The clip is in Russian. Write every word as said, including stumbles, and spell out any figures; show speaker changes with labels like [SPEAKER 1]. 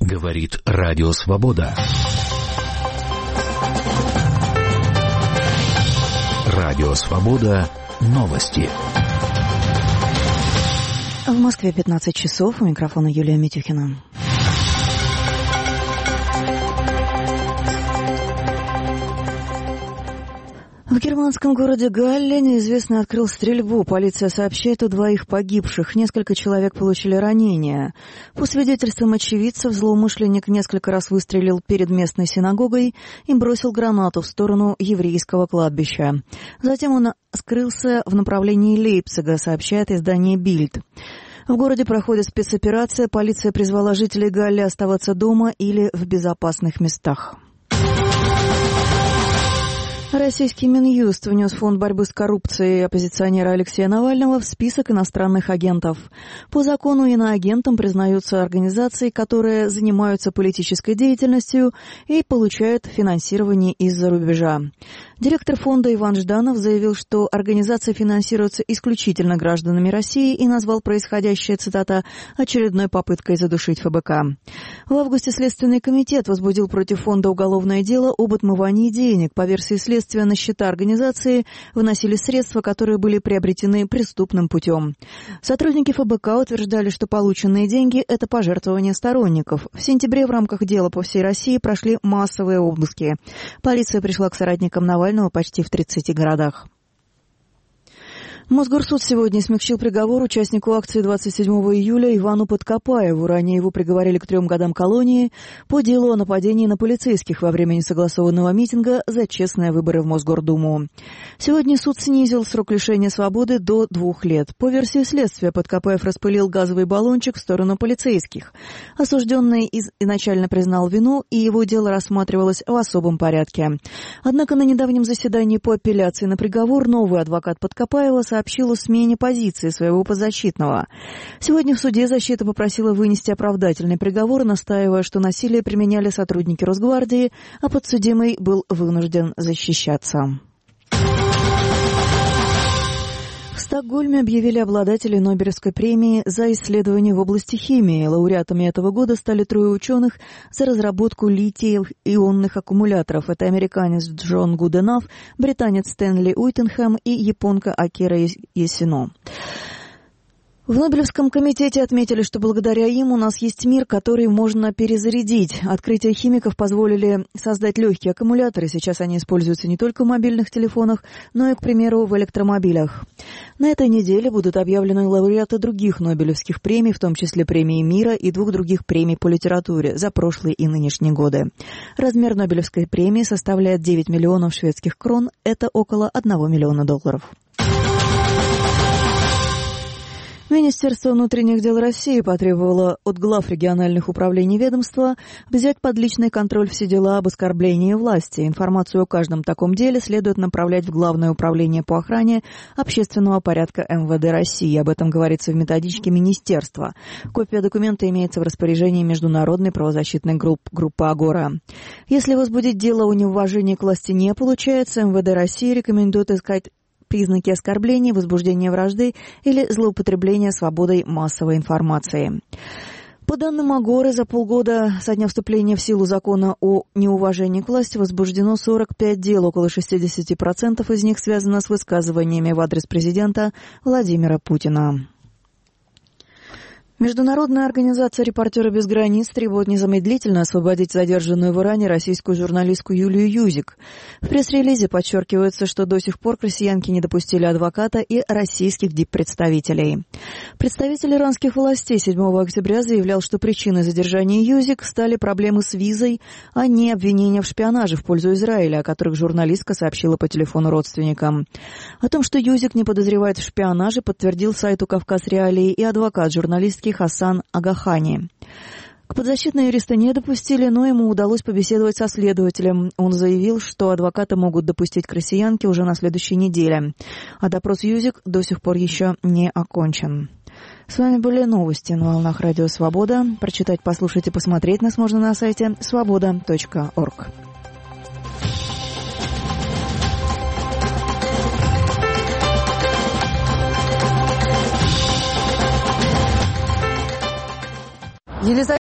[SPEAKER 1] Говорит Радио Свобода. Радио Свобода. Новости.
[SPEAKER 2] В Москве пятнадцать часов. У микрофона Юлия Митюхина. В германском городе Галле неизвестный открыл стрельбу. Полиция сообщает о двоих погибших. Несколько человек получили ранения. По свидетельствам очевидцев, злоумышленник несколько раз выстрелил перед местной синагогой и бросил гранату в сторону еврейского кладбища. Затем он скрылся в направлении Лейпцига, сообщает издание «Бильд». В городе проходит спецоперация. Полиция призвала жителей Галле оставаться дома или в безопасных местах. Российский Минюст внес в Фонд борьбы с коррупцией оппозиционера Алексея Навального в список иностранных агентов. По закону иноагентом признаются организации, которые занимаются политической деятельностью и получают финансирование из-за рубежа. Директор фонда Иван Жданов заявил, что организации финансируются исключительно гражданами России и назвал происходящее, цитата, «очередной попыткой задушить ФБК». В августе Следственный комитет возбудил против фонда уголовное дело об отмывании денег. По версии следствия, на счета организации выносили средства, которые были приобретены преступным путем. Сотрудники ФБК утверждали, что полученные деньги – это пожертвования сторонников. В сентябре в рамках дела по всей России прошли массовые обыски. Полиция пришла к соратникам Навального почти в тридцати городах. Мосгорсуд сегодня смягчил приговор участнику акции двадцать седьмого июля Ивану Подкопаеву. Ранее его приговорили к трем годам колонии по делу о нападении на полицейских во время несогласованного митинга за честные выборы в Мосгордуму. Сегодня суд снизил срок лишения свободы до двух лет. По версии следствия, Подкопаев распылил газовый баллончик в сторону полицейских. Осужденный изначально признал вину, и его дело рассматривалось в особом порядке. Однако на недавнем заседании по апелляции на приговор новый адвокат Подкопаева сообщил о смене позиции своего подзащитного. Сегодня в суде защита попросила вынести оправдательный приговор, настаивая, что насилие применяли сотрудники Росгвардии, а подсудимый был вынужден защищаться. В Стокгольме объявили обладателей Нобелевской премии за исследования в области химии. Лауреатами этого года стали трое ученых за разработку литий-ионных аккумуляторов. Это американец Джон Гуденаф, британец Стэнли Уиттенхэм и японка Акира Ясино. В Нобелевском комитете отметили, что благодаря им у нас есть мир, который можно перезарядить. Открытия химиков позволили создать легкие аккумуляторы. Сейчас они используются не только в мобильных телефонах, но и, к примеру, в электромобилях. На этой неделе будут объявлены лауреаты других Нобелевских премий, в том числе премии мира и двух других премий по литературе за прошлые и нынешние годы. Размер Нобелевской премии составляет девять миллионов шведских крон. Это около одного миллиона долларов. Министерство внутренних дел России потребовало от глав региональных управлений ведомства взять под личный контроль все дела об оскорблении власти. Информацию о каждом таком деле следует направлять в Главное управление по охране общественного порядка эм вэ дэ России. Об этом говорится в методичке министерства. Копия документа имеется в распоряжении международной правозащитной групп, группы «Агора». Если возбудить дело о неуважении к власти не получается, эм вэ дэ России рекомендует искать признаки оскорбления, возбуждения вражды или злоупотребления свободой массовой информации. По данным Агоры, за полгода со дня вступления в силу закона о неуважении к власти возбуждено сорок пять дел, около шестьдесят процентов из них связано с высказываниями в адрес президента Владимира Путина. Международная организация «Репортеры без границ» требует незамедлительно освободить задержанную в Иране российскую журналистку Юлию Юзик. В пресс-релизе подчеркивается, что до сих пор к россиянке не допустили адвоката и российских диппредставителей. Представитель иранских властей седьмого октября заявлял, что причиной задержания Юзик стали проблемы с визой, а не обвинения в шпионаже в пользу Израиля, о которых журналистка сообщила по телефону родственникам. О том, что Юзик не подозревает в шпионаже, подтвердил сайту «Кавказ Реалии» и адвокат журналистки Хасан Агахани. К подзащитной юриста не допустили, но ему удалось побеседовать со следователем. Он заявил, что адвоката могут допустить к россиянке уже на следующей неделе. А допрос Юзик до сих пор еще не окончен. С вами были новости на волнах Радио Свобода. Прочитать, послушать и посмотреть нас можно на сайте свобода точка орг.
[SPEAKER 3] Елизавета